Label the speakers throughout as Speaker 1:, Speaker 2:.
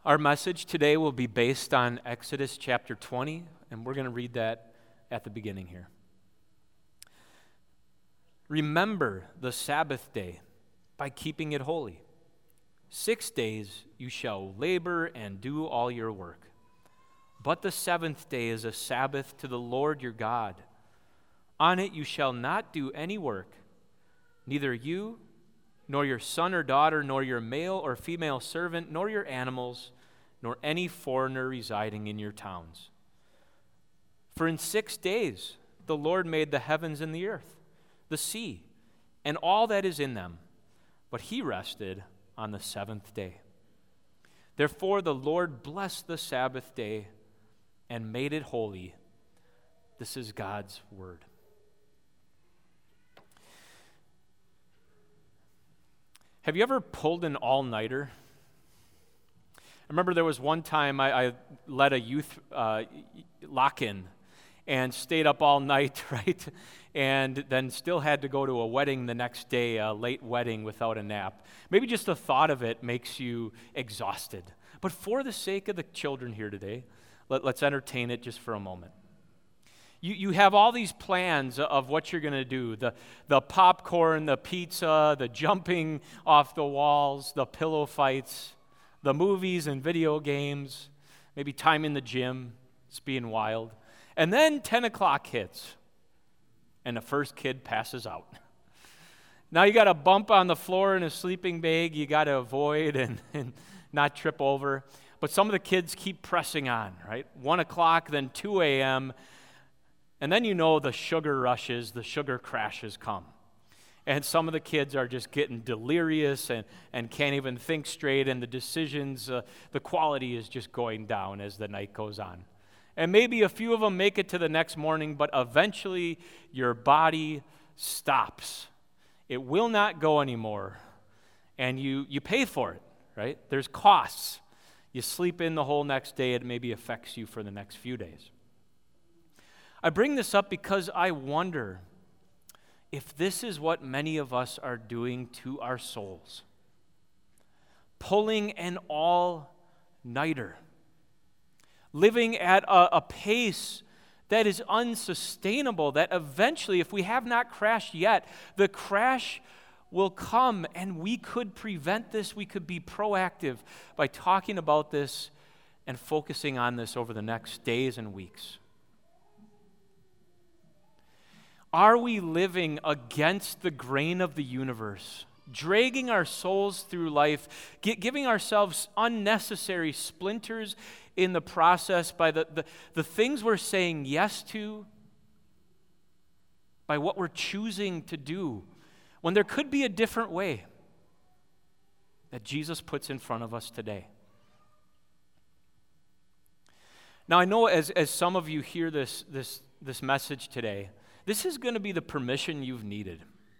Speaker 1: Our message today will be based on Exodus chapter 20, and we're going to read that at the beginning here. Remember the Sabbath day by keeping it holy. 6 days you shall labor and do all your work. But the seventh day is a Sabbath to the Lord your God. On it you shall not do any work, neither you, nor your son or daughter, nor your male or female servant, nor your animals, nor any foreigner residing in your towns. For in 6 days the Lord made the heavens and the earth, the sea, and all that is in them, but he rested on the seventh day. Therefore the Lord blessed the Sabbath day and made it holy. This is God's word. Have you ever pulled an all-nighter? I remember there was one time I led a youth lock-in and stayed up all night, right? And then still had to go to a wedding the next day, a late wedding without a nap. Maybe just the thought of it makes you exhausted. But for the sake of the children here today, let's entertain it just for a moment. You have all these plans of what you're going to do, the popcorn, the pizza, the jumping off the walls, the pillow fights, the movies and video games, maybe time in the gym, it's being wild. And then 10 o'clock hits, and the first kid passes out. Now you got a bump on the floor in a sleeping bag you got to avoid and not trip over. But some of the kids keep pressing on, right? 1 o'clock, then 2 a.m., and then you know the sugar rushes, the sugar crashes come. And some of the kids are just getting delirious and can't even think straight, and the decisions, the quality is just going down as the night goes on. And maybe a few of them make it to the next morning, but eventually your body stops. It will not go anymore, and you pay for it, right? There's costs. You sleep in the whole next day, it maybe affects you for the next few days. I bring this up because I wonder if this is what many of us are doing to our souls. Pulling an all-nighter. Living at a pace that is unsustainable, that eventually, if we have not crashed yet, the crash will come, and we could prevent this. We could be proactive by talking about this and focusing on this over the next days and weeks. Are we living against the grain of the universe, dragging our souls through life, giving ourselves unnecessary splinters in the process by the things we're saying yes to, by what we're choosing to do, when there could be a different way that Jesus puts in front of us today? Now, I know as some of you hear this message today, this is going to be the permission you've needed.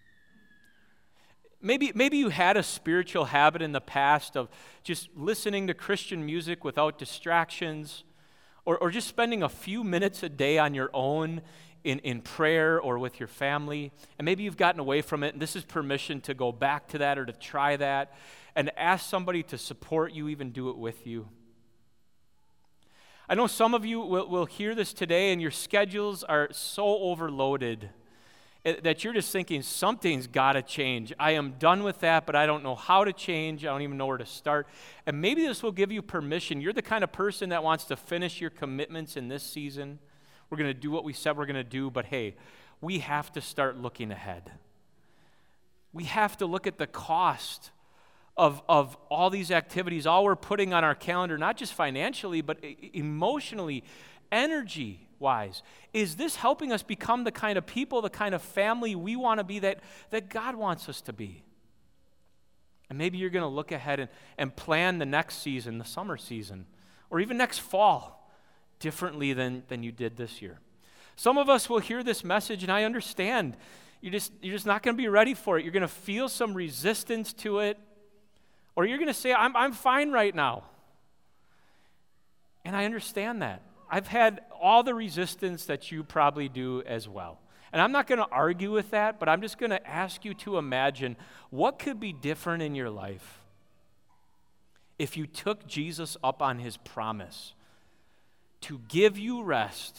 Speaker 1: Maybe you had a spiritual habit in the past of just listening to Christian music without distractions, or just spending a few minutes a day on your own in prayer or with your family, and maybe you've gotten away from it, and this is permission to go back to that or to try that, and ask somebody to support you, even do it with you. I know some of you will hear this today, and your schedules are so overloaded that you're just thinking, something's got to change. I am done with that, but I don't know how to change. I don't even know where to start. And maybe this will give you permission. You're the kind of person that wants to finish your commitments in this season. We're going to do what we said we're going to do, but hey, we have to start looking ahead. We have to look at the cost of all these activities, all we're putting on our calendar, not just financially, but emotionally, energy-wise. Is this helping us become the kind of people, the kind of family we want to be, that God wants us to be? And maybe you're going to look ahead and plan the next season, the summer season, or even next fall, differently than you did this year. Some of us will hear this message, and I understand you're just not going to be ready for it. You're going to feel some resistance to it. Or you're going to say, I'm fine right now. And I understand that. I've had all the resistance that you probably do as well. And I'm not going to argue with that, but I'm just going to ask you to imagine what could be different in your life if you took Jesus up on his promise to give you rest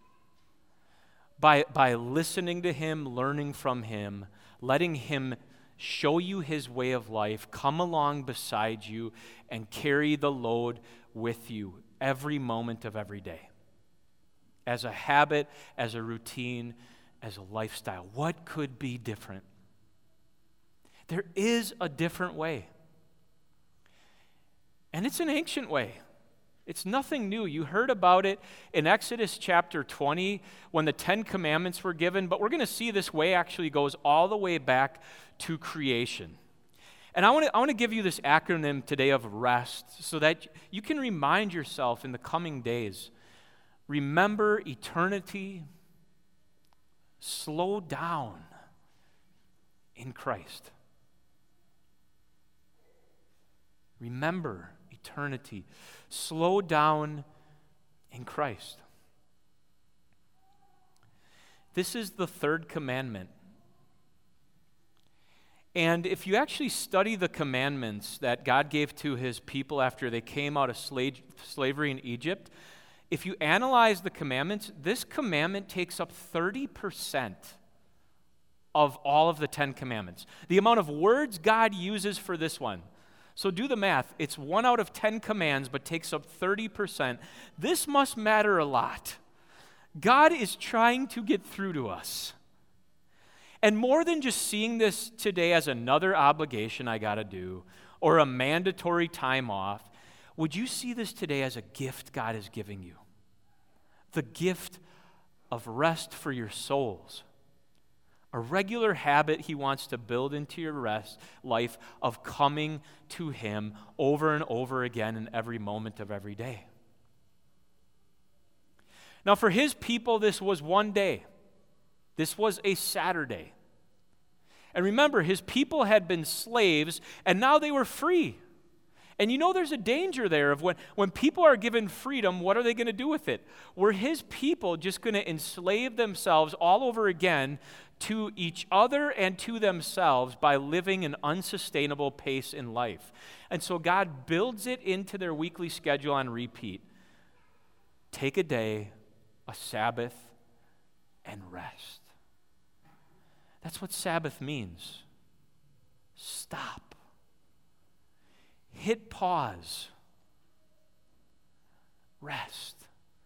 Speaker 1: by listening to him, learning from him, letting him show you his way of life, come along beside you, and carry the load with you every moment of every day. As a habit, as a routine, as a lifestyle. What could be different? There is a different way. And it's an ancient way. It's nothing new. You heard about it in Exodus chapter 20 when the 10 Commandments were given, but we're going to see this way actually goes all the way back to creation. And I want to give you this acronym today of REST so that you can remind yourself in the coming days. Remember eternity, slow down in Christ. Remember eternity, slow down in Christ. This is the third commandment. And if you actually study the commandments that God gave to his people after they came out of slavery in Egypt, if you analyze the commandments, this commandment takes up 30% of all of the 10 commandments. The amount of words God uses for this one. So do the math. It's 1 out of 10 commands, but takes up 30%. This must matter a lot. God is trying to get through to us. And more than just seeing this today as another obligation I got to do or a mandatory time off, would you see this today as a gift God is giving you? The gift of rest for your souls. A regular habit he wants to build into your life of coming to him over and over again in every moment of every day. Now, for his people, this was one day. This was a Saturday. And remember, his people had been slaves, and now they were free. And you know there's a danger there of when people are given freedom, what are they going to do with it? Were his people just going to enslave themselves all over again to each other and to themselves by living an unsustainable pace in life? And so God builds it into their weekly schedule on repeat. Take a day, a Sabbath, and rest. That's what Sabbath means. Stop. Hit pause. Rest.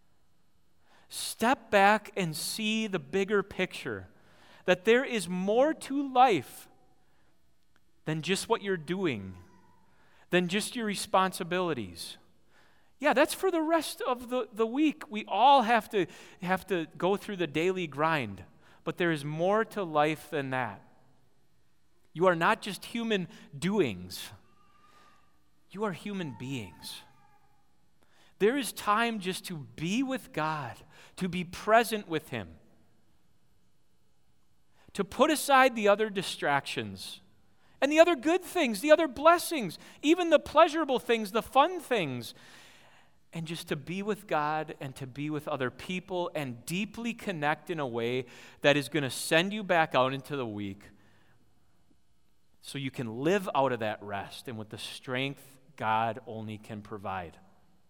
Speaker 1: Step back and see the bigger picture. That there is more to life than just what you're doing, than just your responsibilities. Yeah, that's for the rest of the week. We all have to go through the daily grind. But there is more to life than that. You are not just human doings. You are human beings. There is time just to be with God, to be present with him, to put aside the other distractions and the other good things, the other blessings, even the pleasurable things, the fun things, and just to be with God and to be with other people and deeply connect in a way that is going to send you back out into the week so you can live out of that rest and with the strength God only can provide.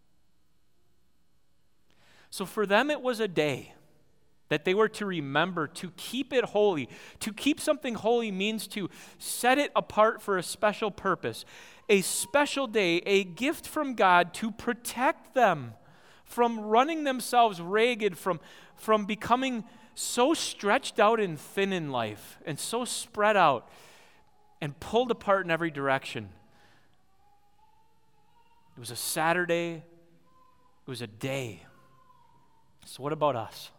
Speaker 1: So for them, it was a day that they were to remember to keep it holy. To keep something holy means to set it apart for a special purpose. A special day, a gift from God to protect them from running themselves ragged, from becoming so stretched out and thin in life and so spread out and pulled apart in every direction. It was a Saturday. It was a day. So what about us?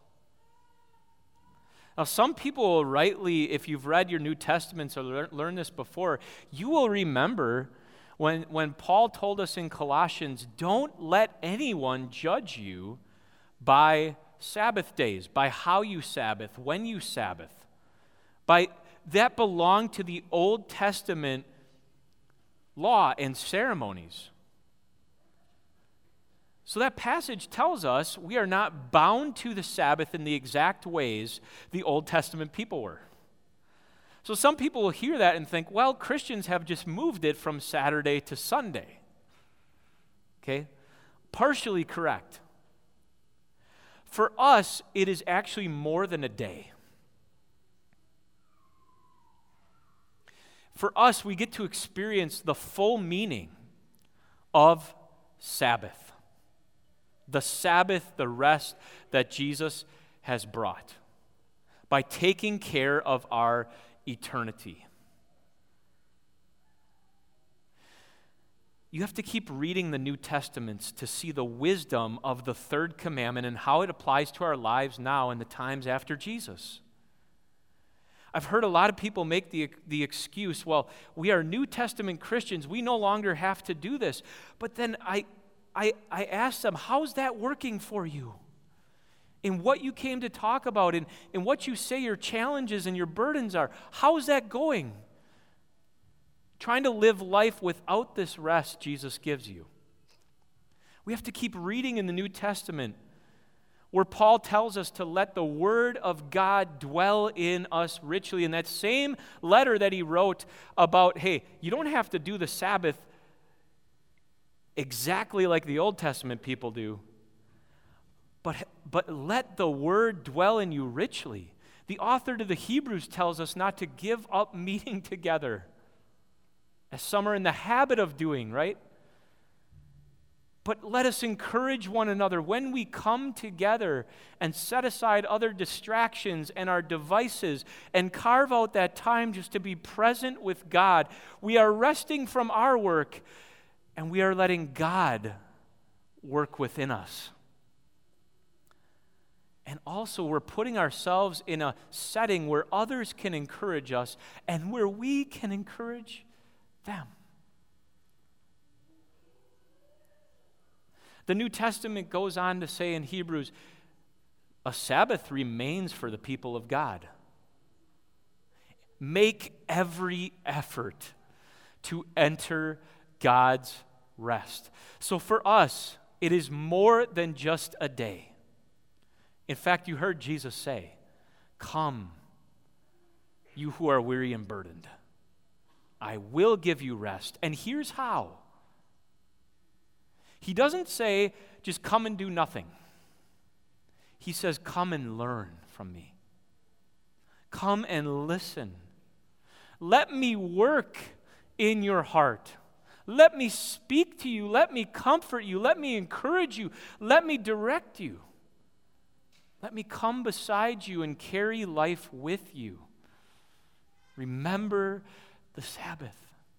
Speaker 1: Now, some people will rightly, if you've read your New Testaments or learned this before, you will remember when Paul told us in Colossians, don't let anyone judge you by Sabbath days, by how you Sabbath, when you Sabbath. That belonged to the Old Testament law and ceremonies. So that passage tells us we are not bound to the Sabbath in the exact ways the Old Testament people were. So some people will hear that and think, well, Christians have just moved it from Saturday to Sunday. okay? Partially correct. For us, it is actually more than a day. For us, we get to experience the full meaning of Sabbath. The Sabbath, the rest that Jesus has brought by taking care of our eternity. You have to keep reading the New Testaments to see the wisdom of the third commandment and how it applies to our lives now in the times after Jesus. I've heard a lot of people make the excuse, well, we are New Testament Christians, we no longer have to do this. But then I ask them, how's that working for you? In what you came to talk about, in what you say your challenges and your burdens are, how's that going? Trying to live life without this rest Jesus gives you. We have to keep reading in the New Testament where Paul tells us to let the Word of God dwell in us richly. In that same letter that he wrote about, hey, you don't have to do the Sabbath exactly like the Old Testament people do, but let the Word dwell in you richly. The author to the Hebrews tells us not to give up meeting together, as some are in the habit of doing, right? But let us encourage one another when we come together and set aside other distractions and our devices and carve out that time just to be present with God. We are resting from our work and we are letting God work within us. And also, we're putting ourselves in a setting where others can encourage us and where we can encourage them. The New Testament goes on to say in Hebrews, a Sabbath remains for the people of God. Make every effort to enter God's rest. So for us, it is more than just a day. In fact, you heard Jesus say, "Come, you who are weary and burdened. I will give you rest." And here's how. He doesn't say, just come and do nothing. He says, come and learn from me. Come and listen. Let me work in your heart. Let me speak to you. Let me comfort you. Let me encourage you. Let me direct you. Let me come beside you and carry life with you. Remember the Sabbath.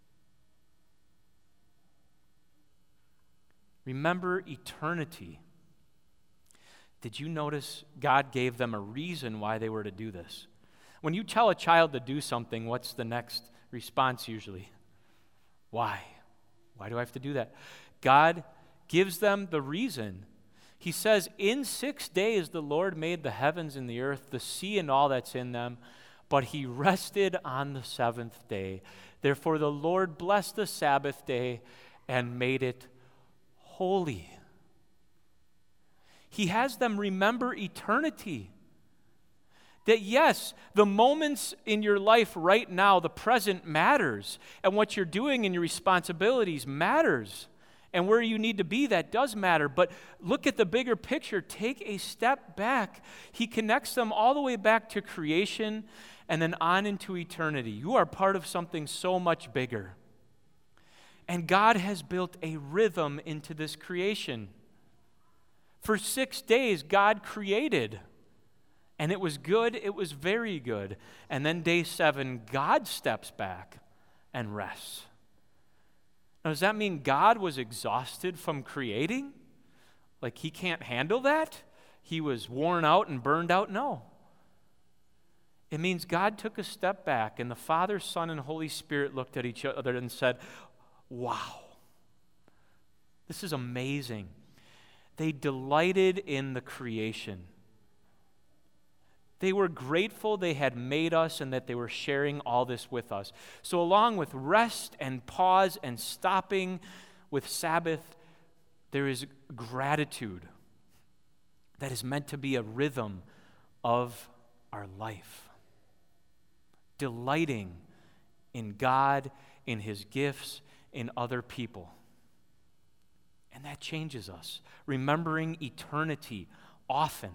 Speaker 1: Remember eternity. Did you notice God gave them a reason why they were to do this? When you tell a child to do something, what's the next response usually? Why? Why do I have to do that? God gives them the reason. He says, in 6 days the Lord made the heavens and the earth, the sea and all that's in them, but he rested on the seventh day. Therefore the Lord blessed the Sabbath day and made it holy. He has them remember eternity. That yes, the moments in your life right now, the present matters, and what you're doing and your responsibilities matters. And where you need to be, that does matter. But look at the bigger picture. Take a step back. He connects them all the way back to creation and then on into eternity. You are part of something so much bigger. And God has built a rhythm into this creation. For 6 days, God created. And it was good. It was very good. And then day 7, God steps back and rests. Now, does that mean God was exhausted from creating? Like he can't handle that? He was worn out and burned out? No. It means God took a step back and the Father, Son, and Holy Spirit looked at each other and said, wow, this is amazing. They delighted in the creation. They were grateful they had made us and that they were sharing all this with us. So along with rest and pause and stopping with Sabbath, there is gratitude that is meant to be a rhythm of our life. Delighting in God, in his gifts, in other people. And that changes us, remembering eternity often.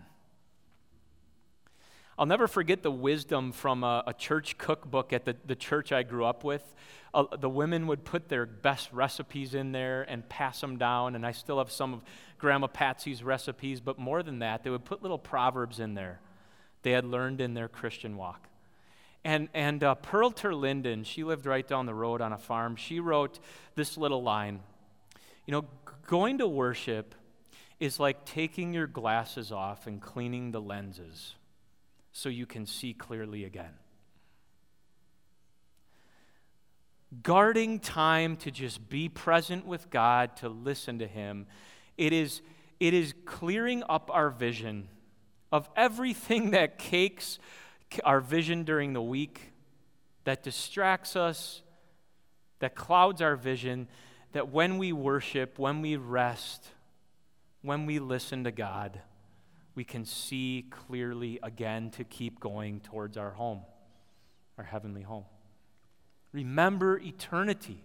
Speaker 1: I'll never forget the wisdom from a church cookbook at the church I grew up with. The women would put their best recipes in there and pass them down, and I still have some of Grandma Patsy's recipes, but more than that, they would put little proverbs in there they had learned in their Christian walk. And Pearl Terlinden, she lived right down the road on a farm. She wrote this little line, going to worship is like taking your glasses off and cleaning the lenses so you can see clearly again. Guarding time to just be present with God, to listen to Him, it is clearing up our vision of everything that cakes our vision during the week, that distracts us, that clouds our vision, that when we worship, when we rest, when we listen to God, we can see clearly again to keep going towards our home, our heavenly home. Remember eternity.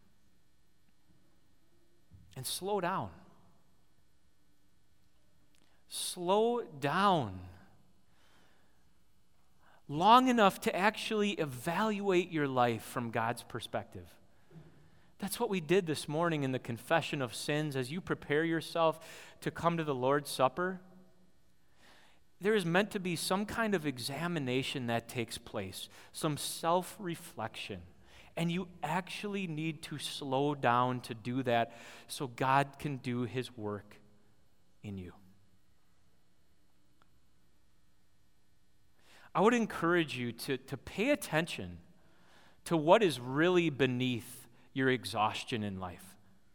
Speaker 1: And slow down. Slow down long enough to actually evaluate your life from God's perspective. That's what we did this morning in the confession of sins. As you prepare yourself to come to the Lord's Supper, there is meant to be some kind of examination that takes place, some self-reflection. And you actually need to slow down to do that so God can do His work in you. I would encourage you to pay attention to what is really beneath your exhaustion in life.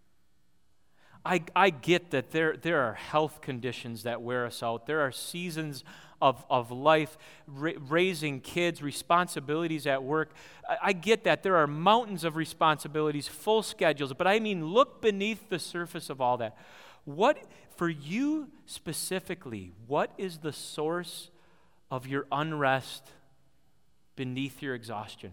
Speaker 1: I get that there are health conditions that wear us out. There are seasons of life, raising kids, responsibilities at work. I get that. There are mountains of responsibilities, full schedules. But I mean, look beneath the surface of all that. What, for you specifically, what is the source of your unrest beneath your exhaustion?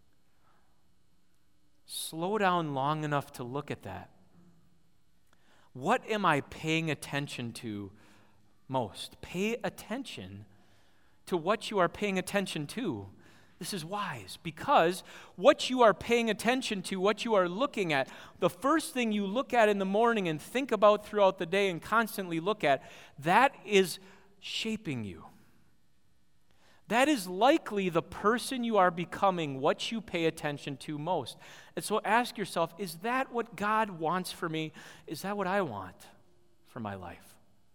Speaker 1: Slow down long enough to look at that. What am I paying attention to most? Pay attention to what you are paying attention to. This is wise, because what you are paying attention to, what you are looking at, the first thing you look at in the morning and think about throughout the day and constantly look at, that is shaping you. That is likely the person you are becoming, what you pay attention to most. And so ask yourself, is that what God wants for me? Is that what I want for my life?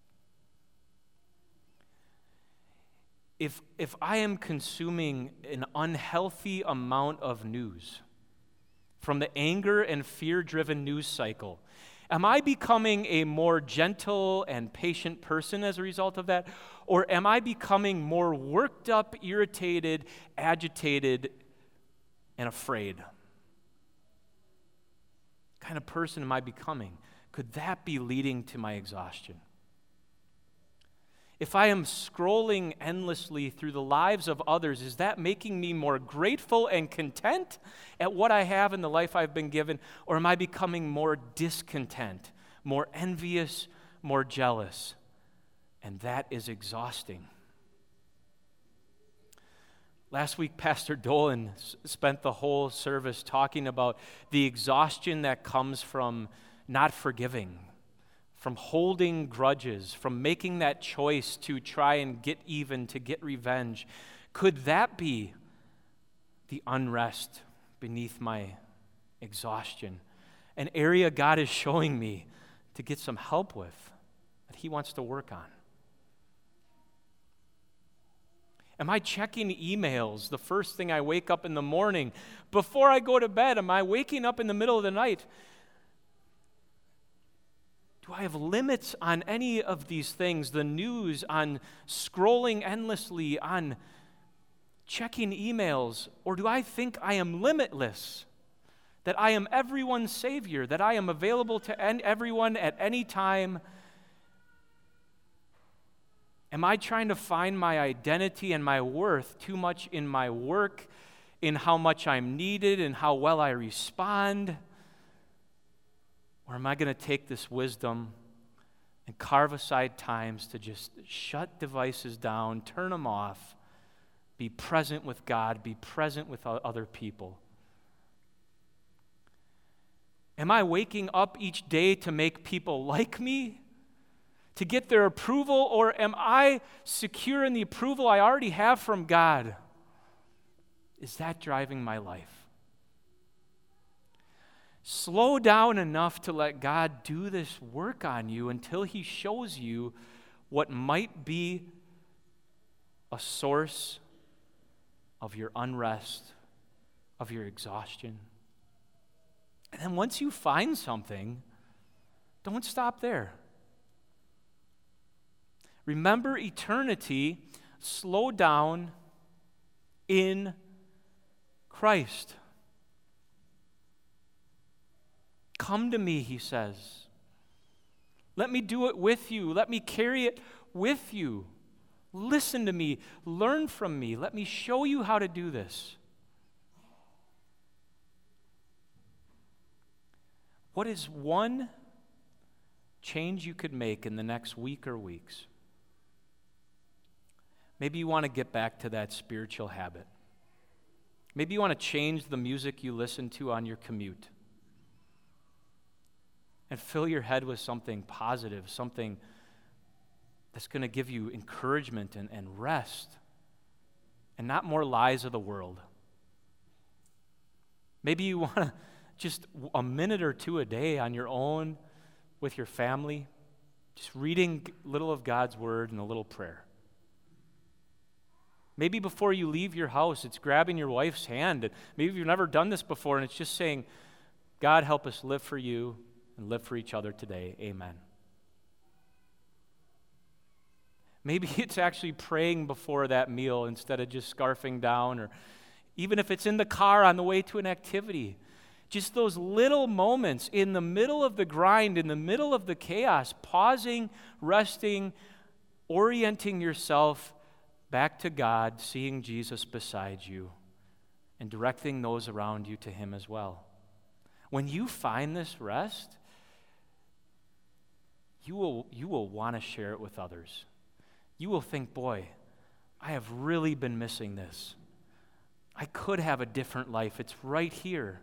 Speaker 1: If I am consuming an unhealthy amount of news from the anger and fear-driven news cycle, am I becoming a more gentle and patient person as a result of that? Or am I becoming more worked up, irritated, agitated, and afraid? What kind of person am I becoming? Could that be leading to my exhaustion? If I am scrolling endlessly through the lives of others, is that making me more grateful and content at what I have in the life I've been given? Or am I becoming more discontent, more envious, more jealous? And that is exhausting. Last week, Pastor Dolan spent the whole service talking about the exhaustion that comes from not forgiving, from holding grudges, from making that choice to try and get even, to get revenge. Could that be the unrest beneath my exhaustion? An area God is showing me to get some help with, that He wants to work on. Am I checking emails the first thing I wake up in the morning? Before I go to bed, am I waking up in the middle of the night? Do I have limits on any of these things? The news, on scrolling endlessly, on checking emails? Or do I think I am limitless? That I am everyone's Savior? That I am available to everyone at any time? Am I trying to find my identity and my worth too much in my work, in how much I'm needed and how well I respond? Or am I going to take this wisdom and carve aside times to just shut devices down, turn them off, be present with God, be present with other people? Am I waking up each day to make people like me, to get their approval, or am I secure in the approval I already have from God? Is that driving my life? Slow down enough to let God do this work on you until He shows you what might be a source of your unrest, of your exhaustion. And then once you find something, don't stop there. Remember eternity, slow down in Christ. Come to me, He says. Let me do it with you. Let me carry it with you. Listen to me. Learn from me. Let me show you how to do this. What is one change you could make in the next week or weeks? Maybe you want to get back to that spiritual habit. Maybe you want to change the music you listen to on your commute and fill your head with something positive, something that's going to give you encouragement and rest, and not more lies of the world. Maybe you want to just a minute or two a day on your own with your family, just reading a little of God's Word and a little prayer. Maybe before you leave your house, it's grabbing your wife's hand. And maybe you've never done this before, and it's just saying, God, help us live for you and live for each other today. Amen. Maybe it's actually praying before that meal instead of just scarfing down, or even if it's in the car on the way to an activity. Just those little moments in the middle of the grind, in the middle of the chaos, pausing, resting, orienting yourself back to God, seeing Jesus beside you, and directing those around you to Him as well. When you find this rest, you will want to share it with others. You will think, boy, I have really been missing this. I could have a different life. It's right here.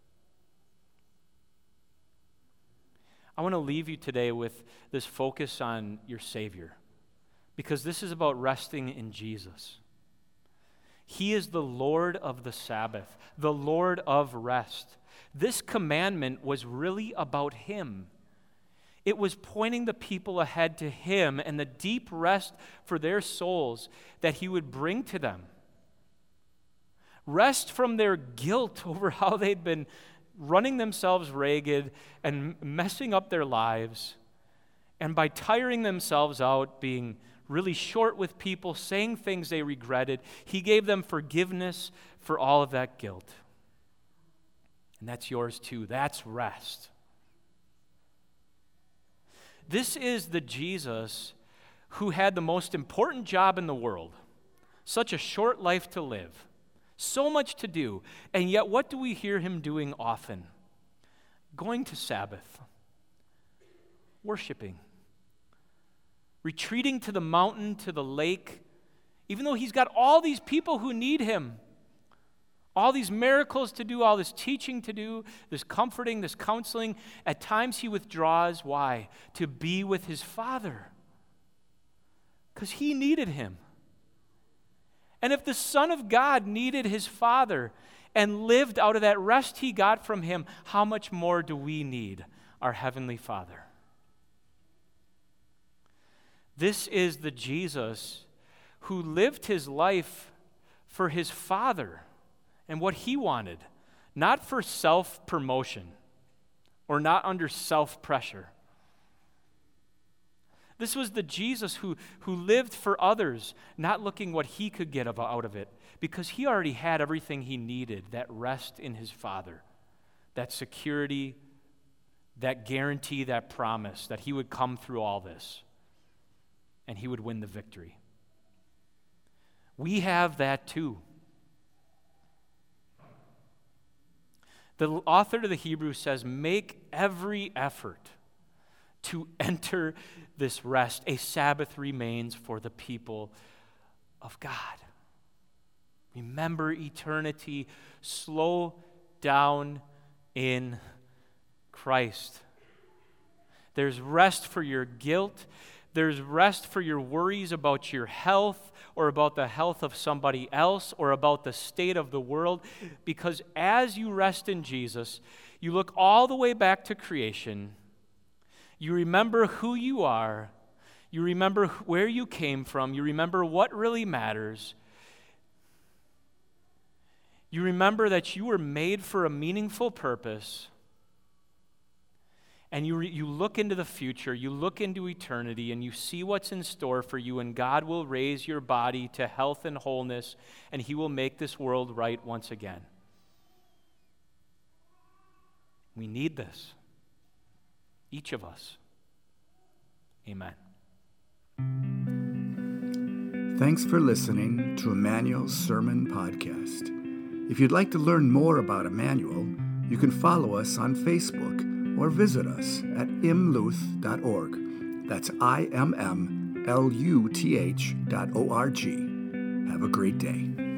Speaker 1: I want to leave you today with this focus on your Savior, because this is about resting in Jesus. He is the Lord of the Sabbath, the Lord of rest. This commandment was really about Him. It was pointing the people ahead to Him and the deep rest for their souls that He would bring to them. Rest from their guilt over how they'd been running themselves ragged and messing up their lives, and by tiring themselves out, being really short with people, saying things they regretted, He gave them forgiveness for all of that guilt. And that's yours too. That's rest. This is the Jesus who had the most important job in the world, such a short life to live, so much to do, and yet what do we hear Him doing often? Going to Sabbath, worshiping, retreating to the mountain, to the lake, even though He's got all these people who need Him, all these miracles to do, all this teaching to do, this comforting, this counseling. At times He withdraws. Why? To be with His Father. Because He needed Him. And if the Son of God needed His Father and lived out of that rest He got from Him, how much more do we need our Heavenly Father? This is the Jesus who lived His life for His Father and what He wanted, not for self-promotion or not under self-pressure. This was the Jesus who lived for others, not looking what He could get out of it, because He already had everything He needed, that rest in His Father, that security, that guarantee, that promise that He would come through all this and He would win the victory. We have that too. The author to the Hebrews says, make every effort to enter this rest. A Sabbath remains for the people of God. Remember eternity. Slow down in Christ. There's rest for your guilt. There's rest for your worries about your health or about the health of somebody else or about the state of the world. Because as you rest in Jesus, you look all the way back to creation. You remember who you are. You remember where you came from. You remember what really matters. You remember that you were made for a meaningful purpose. And you look into the future, you look into eternity, and you see what's in store for you, and God will raise your body to health and wholeness, and He will make this world right once again. We need this. Each of us. Amen.
Speaker 2: Thanks for listening to Emmanuel's Sermon Podcast. If you'd like to learn more about Emmanuel, you can follow us on Facebook or visit us at imluth.org. That's IMMLUTH.org. Have a great day.